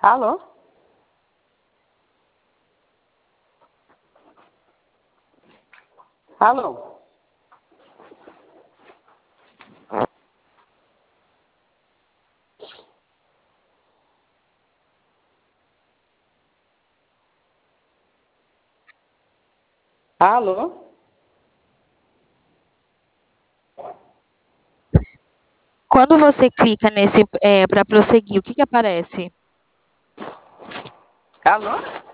Alô? Alô? Alô? Quando você clica nesse para prosseguir, o que que aparece? Alô?